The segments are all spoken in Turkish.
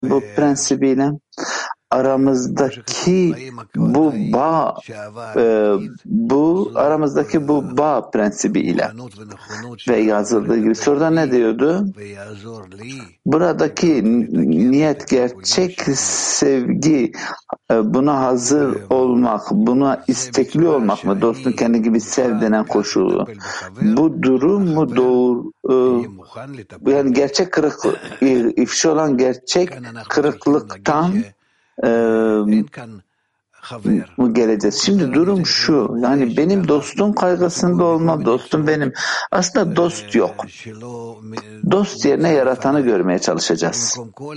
bu prensibiyle aramızdaki bu bağ aramızdaki bu bağ prensibiyle ve yazıldığı gibi soruda ne diyordu? Buradaki niyet gerçek sevgi, buna hazır olmak, buna istekli olmak mı? Dostun kendi gibi sev denen koşulu. Bu durum mu yani gerçek kırıklık, ifşa olan gerçek kırıklıktan bu geleceğiz. Şimdi durum şu, yani benim dostum kaygısında olmam, dostum benim. Aslında dost yok. Dost yerine yaratanı görmeye çalışacağız.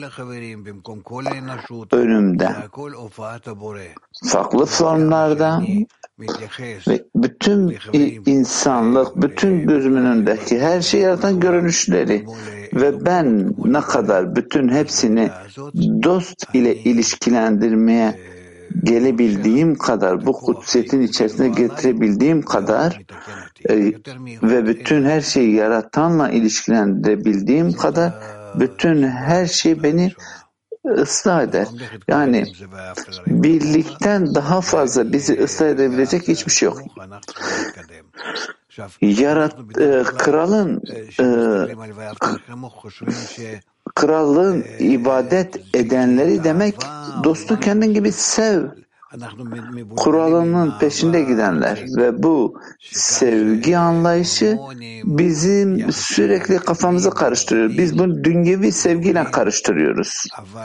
Önümde. Farklı formlarda ve bütün insanlık, bütün gözümün önündeki her şeyi yaratan görünüşleri ve ben ne kadar bütün hepsini dost ile ilişkilendirmeye gelebildiğim kadar, bu kutsiyetin içerisine getirebildiğim kadar ve bütün her şeyi yaratanla ilişkilendirebildiğim kadar bütün her şey beni ıslah eder. Yani birlikten daha fazla bizi ıslah edebilecek hiçbir şey yok. Krallığın ibadet edenleri demek dostu kendin gibi sev kuralının peşinde gidenler ve bu sevgi anlayışı bizim sürekli kafamızı karıştırıyor. Biz bunu dünyevi sevgiyle karıştırıyoruz.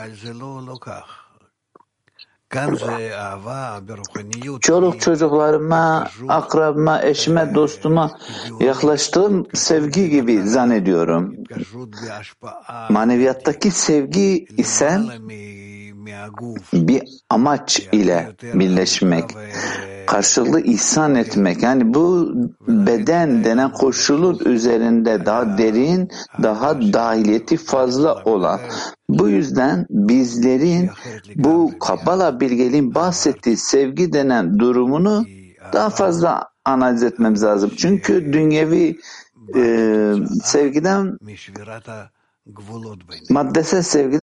Çoluk çocuklarıma, akrabıma, eşime, dostuma yaklaştığım sevgi gibi zannediyorum. Maneviyattaki sevgi ise bir amaç ile birleşmek, karşılıklı ihsan etmek. Yani bu beden denen koşulun üzerinde daha derin, daha dahiliyeti fazla olan. Bu yüzden bizlerin bu Kabala bilgeliğin bahsettiği sevgi denen durumunu daha fazla analiz etmemiz lazım. Çünkü dünyevi sevgiden maddesel sevgi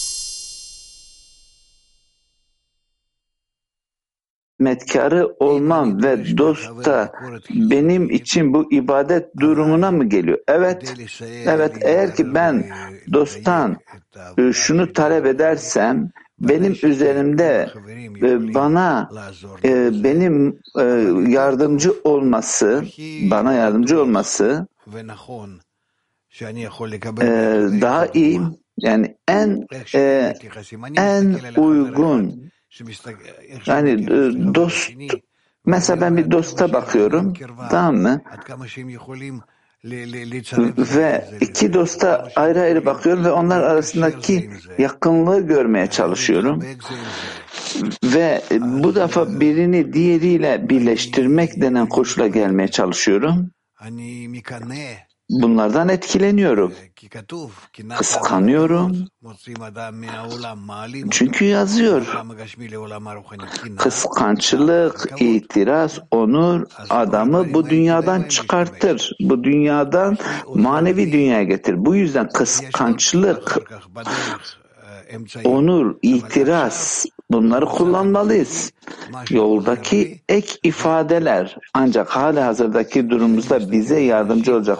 hizmetkarı olmam ve dosta benim için bu ibadet durumuna mı geliyor? Evet, eğer ki ben dosttan şunu talep edersem benim üzerimde bana benim yardımcı olması daha iyi, yani en uygun. Yani dost, mesela ben bir dosta bakıyorum, tamam mı? Ve iki dosta ayrı ayrı bakıyorum ve onlar arasındaki yakınlığı görmeye çalışıyorum. Ve bu defa birini diğeriyle birleştirmek denen koşula gelmeye çalışıyorum. Bunlardan etkileniyorum. Kıskanıyorum. Çünkü yazıyor. Kıskançlık, itiraz, onur adamı bu dünyadan çıkartır. Bu dünyadan manevi dünyaya getirir. Bu yüzden kıskançlık, onur, itiraz, bunları kullanmalıyız. Yoldaki ek ifadeler ancak halihazırdaki durumumuzda bize yardımcı olacak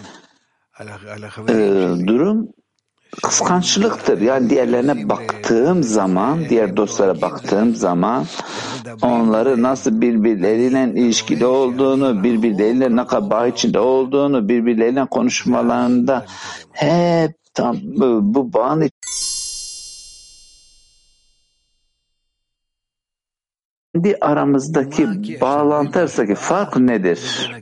durum kıskançlıktır. Yani diğerlerine baktığım zaman, diğer dostlara baktığım zaman onları nasıl birbirleriyle ilişkide olduğunu, birbirleriyle ne kadar bağ içinde olduğunu, birbirleriyle konuşmalarında hep tam bu bağın kendi aramızdaki bağlantı arasındaki fark nedir?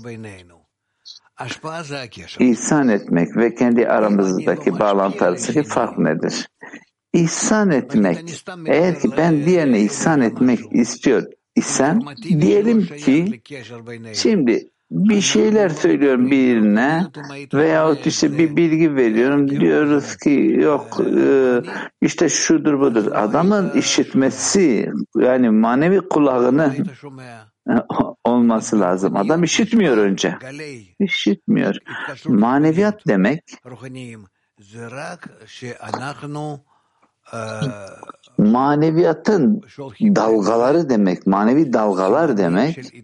İhsan etmek ve kendi aramızdaki bağlantı arasındaki fark nedir? İhsan etmek, eğer ki ben diğerine ihsan etmek istiyor isem, diyelim ki şimdi bir şeyler söylüyorum birine veyahut işte bir bilgi veriyorum, diyoruz ki yok işte şudur budur. Adamın işitmesi, yani manevi kulağını olması lazım. Adam işitmiyor önce. İşitmiyor. Maneviyat demek maneviyatın dalgaları demek, manevi dalgalar demek,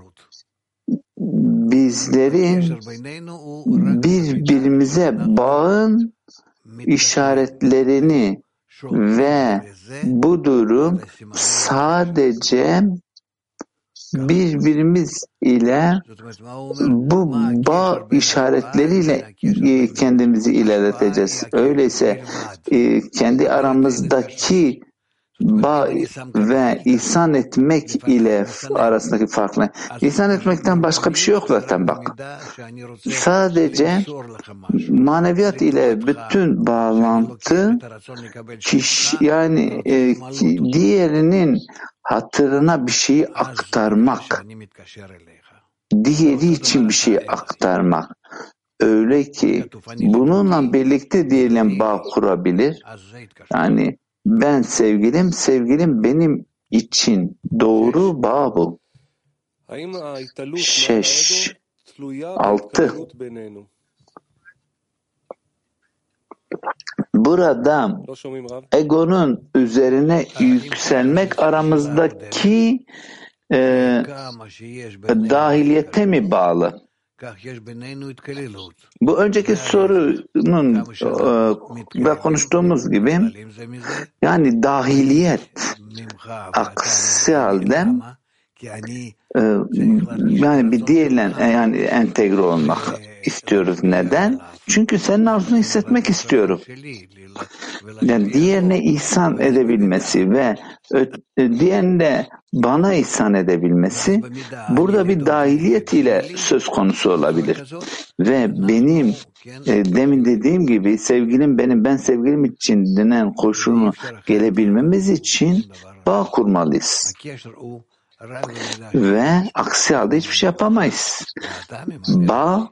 bizlerin birbirimize bağın işaretlerini ve bu durum sadece birbirimiz ile bu bağ işaretleriyle kendimizi ilerleteceğiz. Öyleyse kendi aramızdaki bağ ve ihsan etmek ile arasındaki fark ne? İhsan etmekten başka bir şey yok zaten bak. Sadece maneviyat ile bütün bağlantı yani diğerinin hatırına bir şeyi aktarmak, diğeri için bir şeyi aktarmak. Öyle ki bununla birlikte diyelim bağ kurabilir. Yani ben sevgilim, sevgilim benim için doğru bağ bu. 6. Burada egonun üzerine yükselmek aramızdaki dahiliyete mi bağlı? Bu önceki sorunun da konuştuğumuz gibi yani dahiliyet aksi halde yani bir diğerle yani entegre olmak istiyoruz. Neden? Çünkü senin arzunu hissetmek istiyorum. Yani diğerine ihsan edebilmesi ve diğerine bana ihsan edebilmesi burada bir dahiliyet ile söz konusu olabilir. Ve benim demin dediğim gibi sevgilim benim, ben sevgilim için denen koşulunu gelebilmemiz için bağ kurmalıyız. Ve aksi halde hiçbir şey yapamayız. Bağ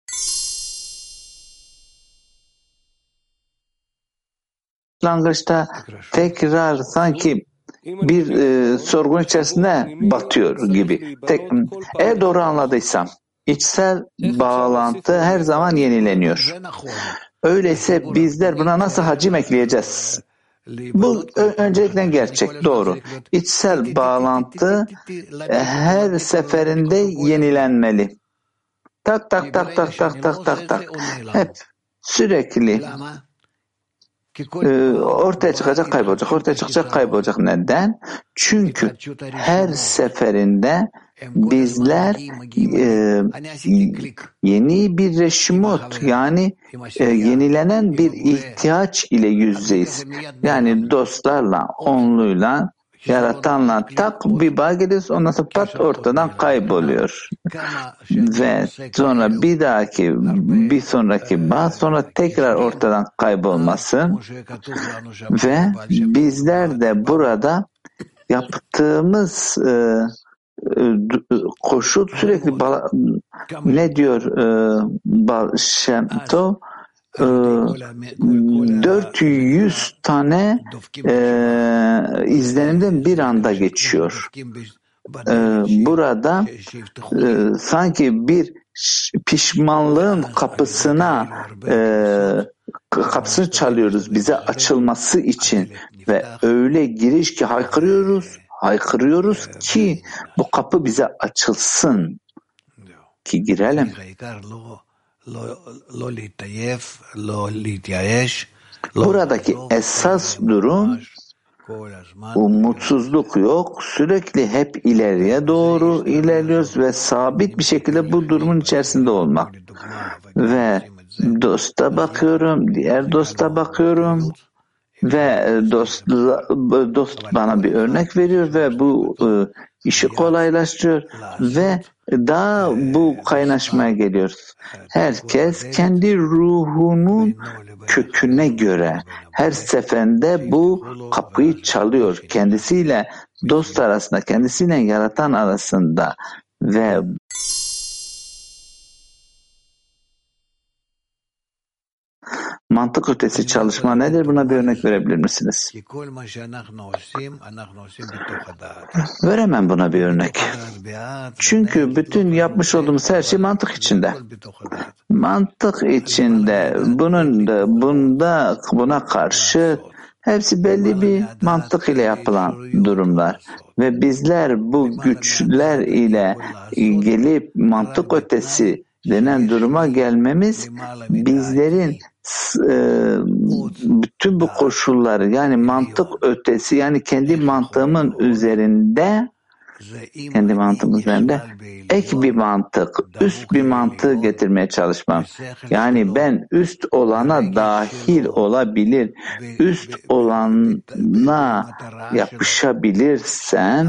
başlangıçta tekrar sanki bir sorgun içerisinde batıyor gibi. Eğer doğru anladıysam içsel bağlantı her zaman yenileniyor. Öyleyse bizler buna nasıl hacim ekleyeceğiz? Bu öncelikle gerçek, doğru. İçsel bağlantı her seferinde yenilenmeli. Tak tak tak tak tak tak tak tak. Hep sürekli ortaya çıkacak, kaybolacak, ortaya çıkacak, kaybolacak. Neden? Çünkü her seferinde bizler yeni bir reşimot yani yenilenen bir ihtiyaç ile yüzdeyiz. Yani dostlarla, onluyla, yaratanla tak bir bağ geliyoruz, ondan sonra pat ortadan kayboluyor. Ve sonra bir sonraki bağ sonra tekrar ortadan kaybolması ve bizler de burada yaptığımız koşul sürekli ne diyor Baal Shem Tov 400 tane izlenimden bir anda geçiyor. Burada sanki bir pişmanlığın kapısını çalıyoruz bize açılması için ve öyle giriş ki haykırıyoruz ki bu kapı bize açılsın ki girelim. Buradaki esas durum umutsuzluk yok. Sürekli hep ileriye doğru ilerliyoruz ve sabit bir şekilde bu durumun içerisinde olmak. Ve dosta bakıyorum, diğer dosta bakıyorum ve dost bana bir örnek veriyor ve bu işi kolaylaştırıyor ve daha bu kaynaşmaya geliyoruz. Herkes kendi ruhunun köküne göre her seferinde bu kapıyı çalıyor. Kendisiyle dost arasında, kendisiyle yaratan arasında ve mantık ötesi çalışma nedir? Buna bir örnek verebilir misiniz? Veremem buna bir örnek. Çünkü bütün yapmış olduğumuz her şey mantık içinde. Mantık içinde buna karşı Hepsi belli bir mantık ile yapılan durumlar. Ve bizler bu güçler ile gelip mantık ötesi denen duruma gelmemiz bizlerin bütün bu koşulları yani mantık ötesi yani kendi mantığımın üzerinde ek bir mantık, üst bir mantığı getirmeye çalışmam. Yani ben üst olana dahil olabilir, üst olana yapışabilirsen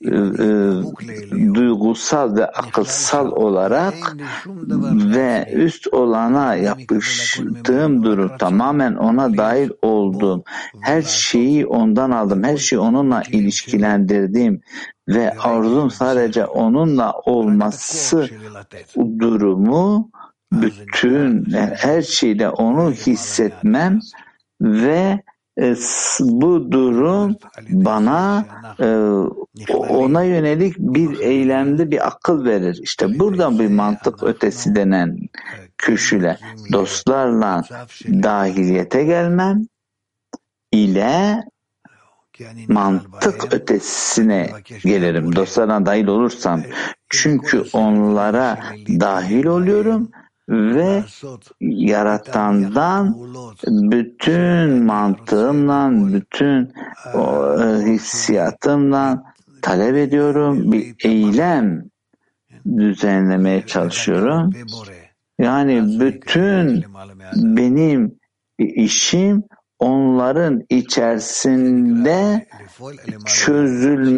duygusal ve akılsal olarak ve üst olana yapıştığım durum tamamen ona dahil oldum. Her şeyi ondan aldım, her şeyi onunla ilişkilendirdim ve arzum sadece onunla olması durumu bütün her şeyle onu hissetmem ve bu durum bana ona yönelik bir eylemde bir akıl verir. İşte buradan bir mantık ötesi denen köşüyle dostlarla dahiliyete gelmem ile mantık ötesine gelirim. Dostlarına dahil olursam çünkü onlara dahil oluyorum ve Yaratan'dan bütün mantığımla, bütün hissiyatımla talep ediyorum. Bir eylem düzenlemeye çalışıyorum. Yani bütün benim işim onların içerisinde çözülmüyor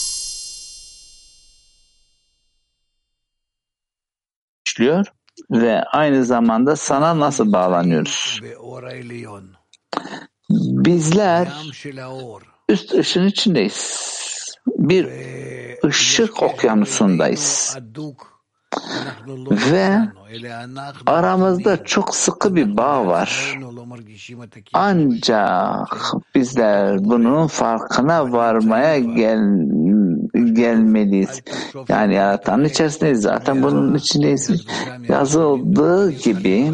ve aynı zamanda sana nasıl bağlanıyoruz? Bizler üst ışığın içindeyiz. Bir ışık okyanusundayız. Ve aramızda çok sıkı bir bağ var. Ancak bizler bunun farkına varmaya gelmeliyiz. Yani Yaratan'ın içerisindeyiz. Zaten bunun içindeyiz. Yazıldığı gibi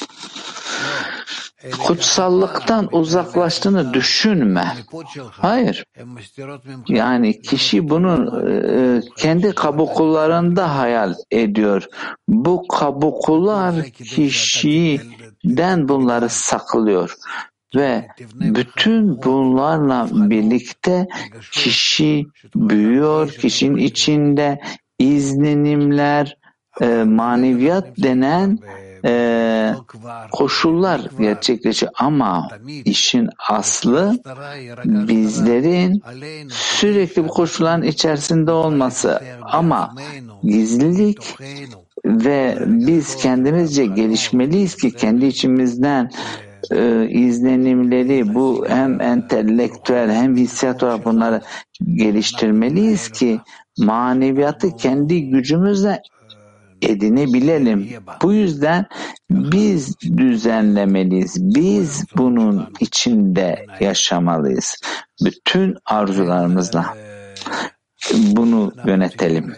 kutsallıktan uzaklaştığını düşünme. Hayır. Yani kişi bunu kendi kabuklarında hayal ediyor. Bu kabuklar kişiden bunları saklıyor. Ve bütün bunlarla birlikte kişi büyüyor. Kişinin içinde izlenimler, maneviyat denen koşullar gerçekleşiyor ama işin aslı bizlerin sürekli bu koşulların içerisinde olması ama gizlilik ve biz kendimizce gelişmeliyiz ki kendi içimizden izlenimleri bu hem entelektüel hem hissiyat olarak bunları geliştirmeliyiz ki maneviyatı kendi gücümüzle edinebilelim. Bu yüzden biz düzenlemeliyiz. Biz bunun içinde yaşamalıyız. Bütün arzularımızla bunu yönetelim.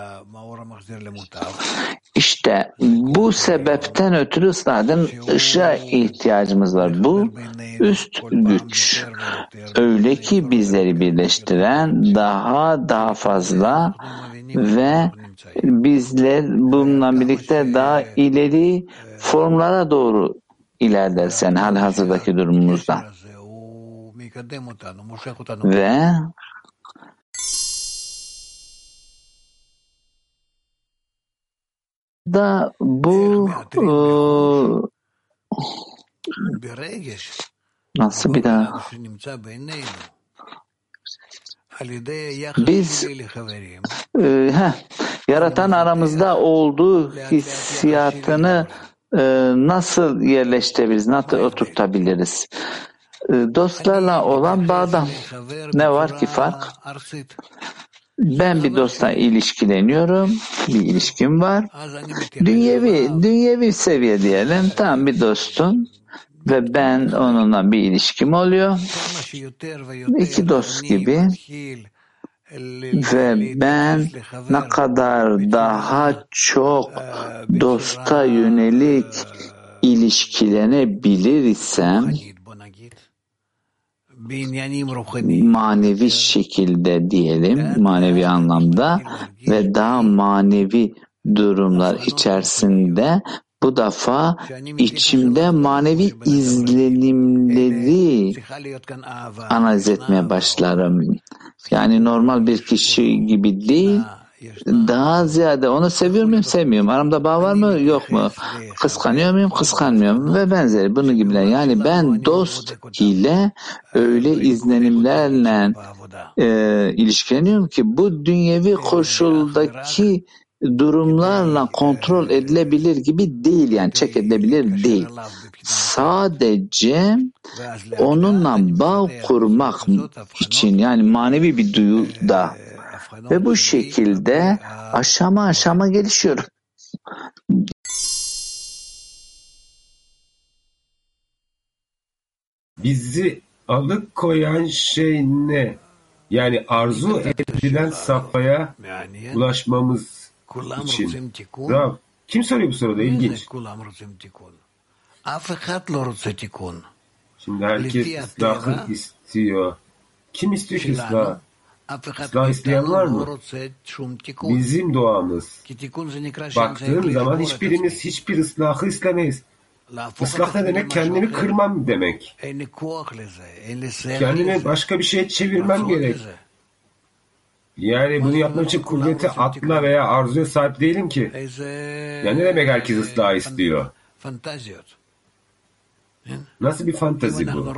İşte bu sebepten ötürü ıslahın ışığa ihtiyacımız var. Bu üst güç. Öyle ki bizleri birleştiren daha fazla ve bizler bununla birlikte daha ileri formlara doğru ilerlersen halihazırdaki durumumuzda. Ve da bu nasıl bir daha biz Yaratan aramızda olduğu hissiyatını nasıl yerleştirebiliriz, nasıl oturtabiliriz? Dostlarla olan bağdan ne var ki fark? Ben bir dostla ilişkileniyorum, bir ilişkim var. Dünyevi seviye diyelim, tam bir dostum ve ben onunla bir ilişkim oluyor. İki dost gibi. Ve ben ne kadar daha çok dosta yönelik ilişkilenebilir isem manevi şekilde diyelim, manevi anlamda ve daha manevi durumlar içerisinde bu defa içimde manevi izlenimleri analiz etmeye başlarım. Yani normal bir kişi gibi değil, daha ziyade onu seviyor muyum, sevmiyorum. Aramda bağ var mı, yok mu? Kıskanıyor muyum, kıskanmıyorum ve benzeri bunun gibiler. Yani ben dost ile öyle izlenimlerle ilişkileniyorum ki bu dünyevi koşuldaki durumlarla kontrol edilebilir gibi değil, yani çek edilebilir değil. Sadece onunla bağ kurmak için, yani manevi bir duyuda ve bu şekilde aşama aşama gelişiyorum. Bizi alıkoyan şey ne? Yani arzu edilen safhaya ulaşmamız için. Rav, kim soruyor bu soruda? İlginç. Şimdi herkes ıslahı istiyor. Kim istiyor ki ıslahı? Islah isteyen var mı? Bizim doğamız. Baktığım zaman hiçbirimiz hiçbir ıslahı istemeyiz. Islah ne demek? Kendimi kırmam demek. Kendimi başka bir şeye çevirmem gerek. Yani bunu yapmak için kuvvete, akla veya arzuya sahip değilim ki. Yani ne demek herkes ıslah istiyor? Nasıl bir fantazi bu?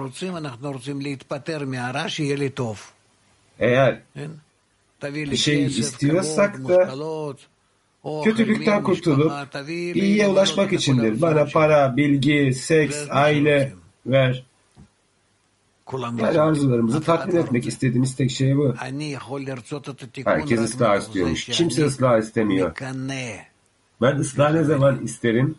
Eğer bir şey istiyorsak da kötülükten kurtulup iyiye ulaşmak içindir. Bana para, bilgi, seks, aile ver. Yani arzularımızı tatmin etmek istediğimiz tek şey bu. Herkes ıslah istiyormuş. Kimse ıslah istemiyor. Ben ıslah ne zaman isterim?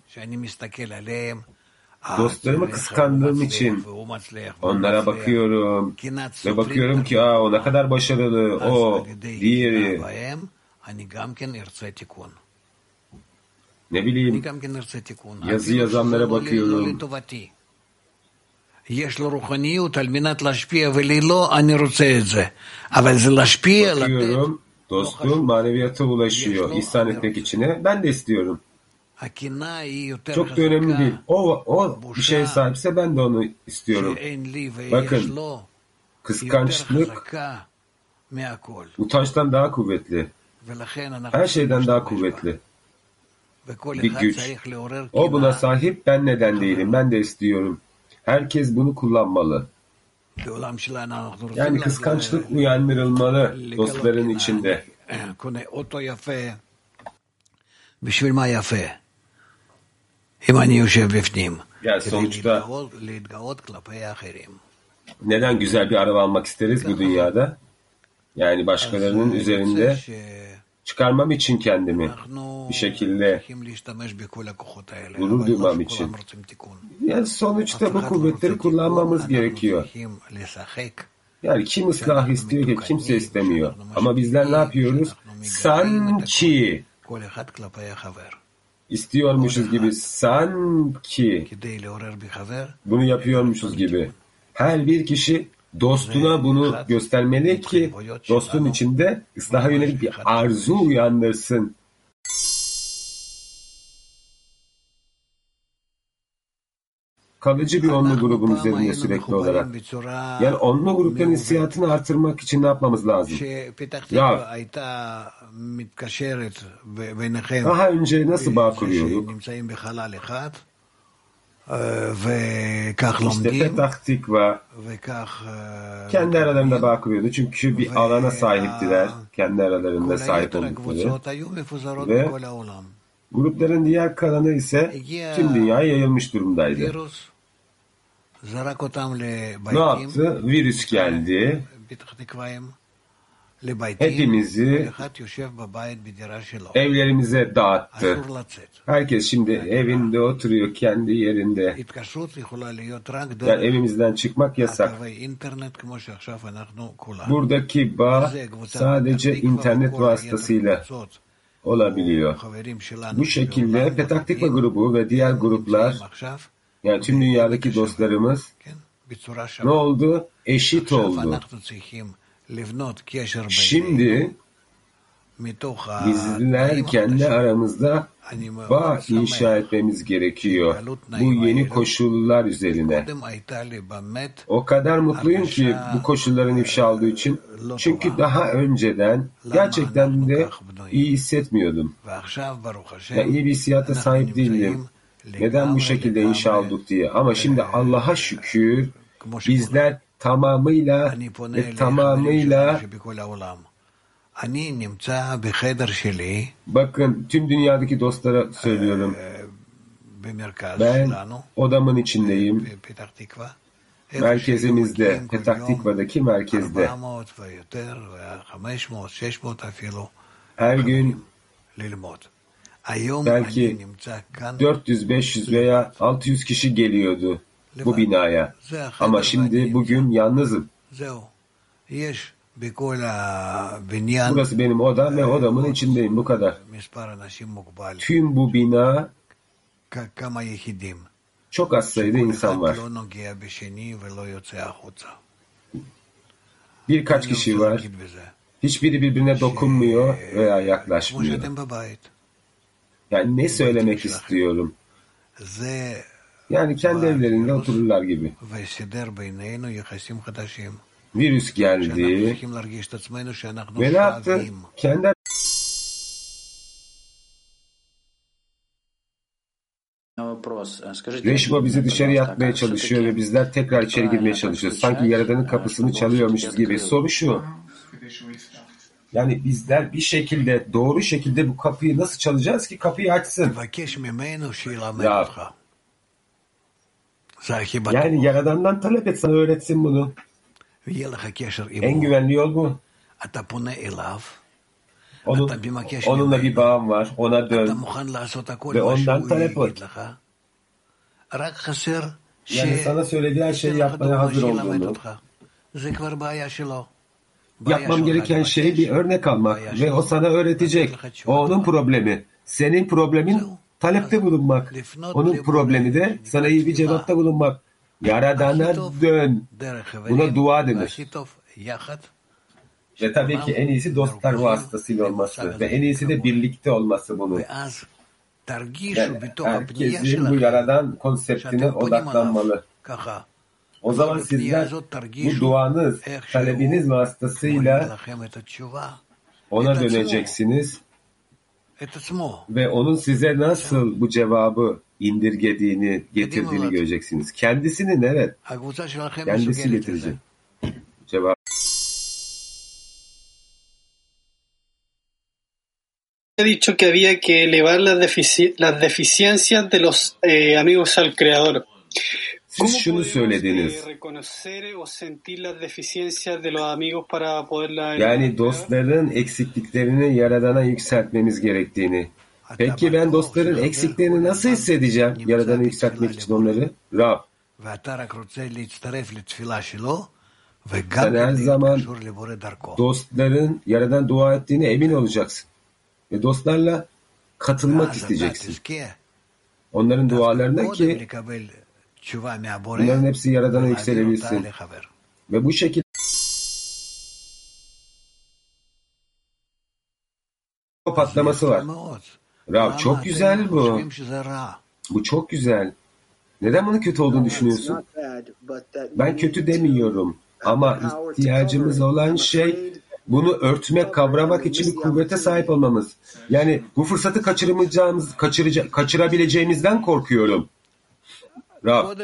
Dostlarımı kıskandığım için onlara bakıyorum ve bakıyorum ki o ne kadar başarılı, o, diğeri. Ne bileyim, yazı yazanlara bakıyorum. Bakıyorum, dostum maneviyata ulaşıyor, ihsan etmek içine. Ben de istiyorum. Çok da önemli değil. O bir şeye sahipse ben de onu istiyorum. Bakın, kıskançlık utançtan daha kuvvetli. Her şeyden daha kuvvetli. Bir güç. O buna sahip, ben neden değilim? Ben de istiyorum. Herkes bunu kullanmalı. Yani kıskançlık uyandırılmalı dostların içinde. Yani sonuçta neden güzel bir araba almak isteriz bu dünyada? Yani başkalarının üzerinde çıkarmam için kendimi bir şekilde gurur duymam için. Yani sonuçta bu kuvvetleri kullanmamız gerekiyor. Yani kim ıslah istiyor ki? Kimse istemiyor. Ama bizler ne yapıyoruz? Sanki istiyormuşuz gibi, sanki bunu yapıyormuşuz gibi. Her bir kişi dostuna bunu göstermeli ki dostun içinde ıslaha yönelik bir arzu uyandırsın. Kalıcı bir onlu grubun üzerinde sürekli olarak. Yani onlu grupların hissiyatını artırmak için ne yapmamız lazım? Ya, daha önce nasıl bağ kuruyorduk? İşte Petah Tikva kendi aralarında bağ kuruyordu. Çünkü bir alana sahiptiler. Kendi aralarında sahip oldukları. Ve grupların diğer kalanı ise tüm dünyaya yayılmış durumdaydı. Ne yaptı? Virüs geldi. Hepimizi evlerimize dağıttı. Herkes şimdi evinde oturuyor, kendi yerinde. Yani evimizden çıkmak yasak. Buradaki bağ sadece internet vasıtasıyla olabiliyor. Bu şekilde Petah Tikva grubu ve diğer gruplar, yani tüm dünyadaki dostlarımız Ne oldu? Eşit oldu. Şimdi bizler kendi aramızda bağ inşa etmemiz gerekiyor. Bu yeni koşullar üzerine. O kadar mutluyum ki bu koşulların ifşa olduğu için. Çünkü daha önceden gerçekten de iyi hissetmiyordum. Yani iyi bir hissiyata sahip değildim. Neden bu şekilde inşa olduk diye. Ama şimdi Allah'a şükür bizler tamamıyla bakın tüm dünyadaki dostlara söylüyorum. Ben odamın içindeyim. Merkezimizde, Petah Tikva'daki merkezde. Her gün belki 400, 500 veya 600 kişi geliyordu bu binaya. Ama şimdi bugün yalnızım. Burası benim odam ve odamın içindeyim. Bu kadar. Tüm bu bina çok az sayıda insan var. Birkaç kişi var. Hiçbiri birbirine dokunmuyor veya yaklaşmıyor. Yani ne söylemek istiyorum? Yani kendi evlerinde otururlar gibi. Virüs geldi ve ne yaptı? Kendi Reşma bizi dışarı atmaya çalışıyor ve bizler tekrar içeri girmeye çalışıyoruz. Sanki Yaradan'ın kapısını çalıyormuşuz gibi. Soru şu. Yani bizler bir şekilde, doğru şekilde bu kapıyı nasıl çalacağız ki kapıyı açsın? Ya. Yani Yaradan'dan talep et, sana öğretsin bunu. En güvenli yol bu. Onunla bir bağım var. Ona dön. Ve ondan talep et. Yani sana söylediği her şeyi yapmaya hazır olduğunu. Yapmam gereken şey bir örnek almak ve o sana öğretecek. O onun problemi. Senin problemin talepte bulunmak. Onun problemi de sana iyi bir cevapta bulunmak. Yaradan'a dön. Buna dua denir. Ve tabii ki en iyisi dostlar vasıtasıyla olması ve en iyisi de birlikte olması bunun. Yani herkesin bu Yaradan konseptine odaklanmalı. O zaman sizler bu duanız, talebiniz vasıtasıyla ona döneceksiniz ve onun size nasıl bu cevabı indirgediğini, getirdiğini göreceksiniz. Kendisinin evet, kendisi getirecek cevabı. He dicho que había que elevar las deficiencias de los amigos al Creador. Siz şunu söylediniz. Yani dostların eksikliklerini Yaradan'a yükseltmemiz gerektiğini. Peki ben dostların eksiklerini nasıl hissedeceğim Yaradan'a yükseltmek için onları? Rab. Sen her zaman dostların Yaradan dua ettiğine emin olacaksın. Ve dostlarla katılmak isteyeceksin. Onların dualarına ki bunların hepsi Yaradan'a yükselebilsin. Ve bu şekilde patlaması var. Rab çok güzel bu. Bu çok güzel. Neden bunun kötü olduğunu düşünüyorsun? Ben kötü demiyorum. Ama ihtiyacımız olan şey bunu örtmek, kavramak için bir kuvvete sahip olmamız. Yani bu fırsatı kaçırabileceğimizden korkuyorum. Rab.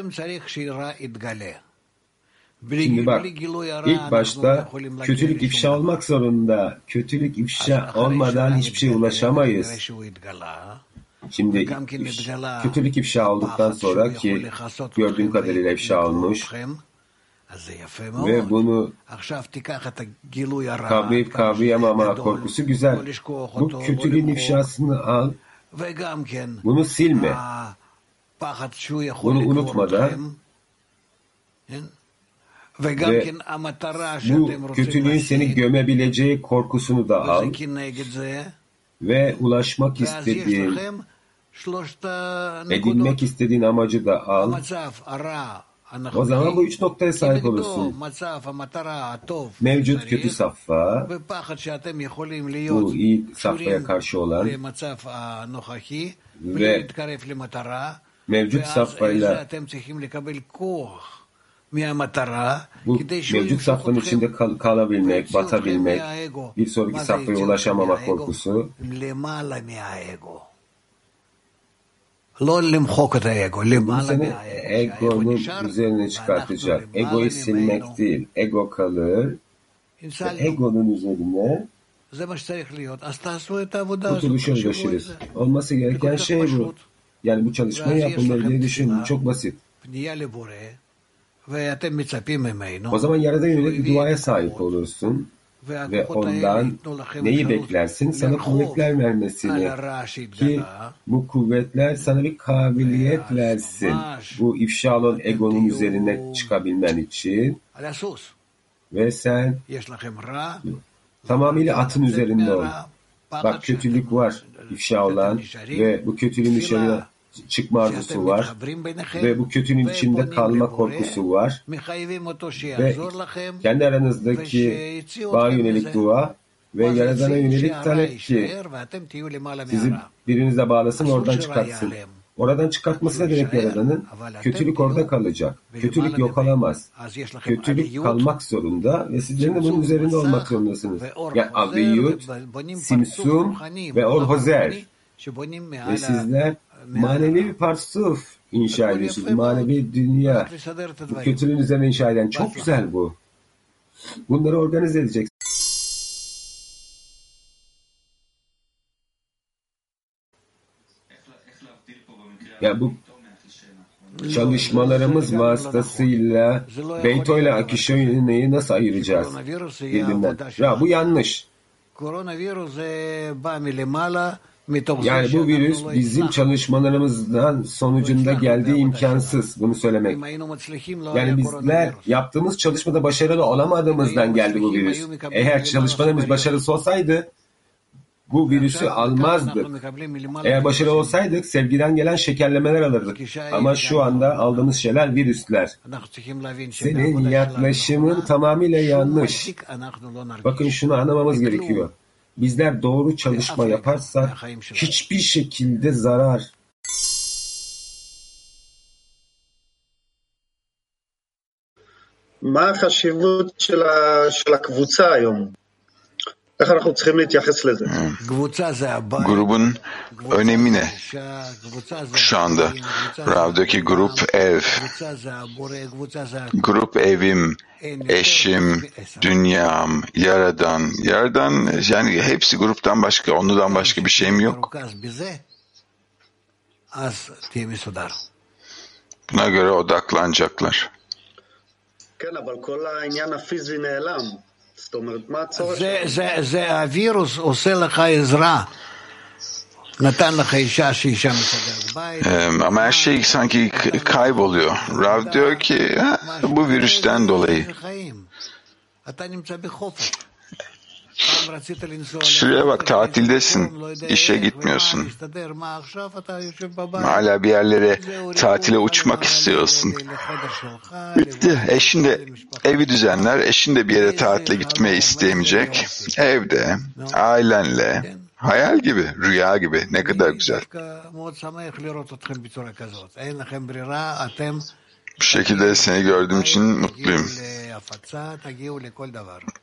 Şimdi bak, ilk başta kötülük ifşa olmak zorunda. Kötülük ifşa olmadan hiçbir şeye ulaşamayız. Şimdi kötülük ifşa olduktan sonra ki gördüğüm kadarıyla ifşa olmuş ve bunu kavrayamama korkusu güzel. Bu kötülüğün ifşasını al, bunu silme, bunu unutmadan ve bu kötülüğün seni gömebileceği korkusunu da al ve ulaşmak istediğin, edinmek istediğin amacı da al O zaman bu üç noktaya sahip olursun. Mevcut kötü safha, bu iyi safhaya karşı olan ve mevcut safhayla bu mevcut safhanın içinde kalabilmek, batabilmek, bir sonraki safhaya ulaşamamak korkusu. Bu seni egonun üzerine çıkartacak. Egoyu silmek değil. Ego kalır ve egonun üzerine kurtuluşa ulaşırız. Olması gereken şey bu. Yani bu çalışmayı yapın diye düşünün. Çok basit. O zaman Yaradan'a yönelik bir duaya sahip olursun ve ondan neyi beklersin? Sana kuvvetler vermesini, ki bu kuvvetler sana bir kabiliyet versin. Bu ifşa olan egonun üzerine çıkabilmen için ve sen tamamıyla atın üzerinde ol. Bak, kötülük var ifşa olan ve bu kötülüğün dışarıya çıkma arzusu var ve bu kötünün içinde kalma korkusu var ve kendi aranızdaki bağa yönelik dua ve Yaradan'a yönelik talep ki sizi birinize bağlasın, oradan çıkartsın. Oradan çıkartması ne demek Yaradan'ın? Kötülük orada kalacak. Kötülük yok olamaz. Kötülük kalmak zorunda ve sizlerin de bunun üzerinde olmak zorundasınız. Yani Aviyut, Simsum ve Orhozer. Ve sizler manevi bir parsuf inşa ediyorsunuz. Manevi dünya. Bu kötülüğün üzerine inşa eden. Çok güzel bu. Bunları organize edeceksin. Ya bu çalışmalarımız vasıtasıyla Beyto ile Akishone'yi nasıl ayıracağız birbirinden? Ya bu yanlış. Yani bu virüs bizim çalışmalarımızdan sonucunda geldiği imkansız, bunu söylemek. Yani bizler yaptığımız çalışmada başarılı olamadığımızdan geldi bu virüs. Eğer çalışmalarımız başarısız olsaydı bu virüsü almazdık. Eğer başarılı olsaydık sevgiden gelen şekerlemeler alırdık. Ama şu anda aldığımız şeyler virüsler. Senin yaklaşımın tamamıyla yanlış. Bakın, şunu anlamamız gerekiyor. Bizler doğru çalışma yaparsak hiçbir şekilde zarar. מה החשיבות של הקבוצה היום? איך אנחנו צריכים להתייחס לזה? Grubun önemi ne? Şu anda Rav'daki grup ev. Grup evim, eşim, dünyam, Yaradan. Yani hepsi gruptan başka, ondan başka bir şeyim yok. Buna göre odaklanacaklar. כן, אבל כל העניין הפיזי נעלם. זאת אומרת, מה הצורך? זה הווירוס עושה לך עזרה. נתן לך אישה שאישה מסדר בית. Ama her şey sanki kayboluyor. Rav diyor ki bu virüsten dolayı. Şuraya bak, tatildesin, işe gitmiyorsun. Hala bir yerlere tatile uçmak istiyorsun. Bitti. Eşin de evi düzenler, eşin de bir yere tatile gitmeyi isteyemeyecek. Evde, ailenle, hayal gibi, rüya gibi. Ne kadar güzel. Bu şekilde seni gördüğüm için mutluyum.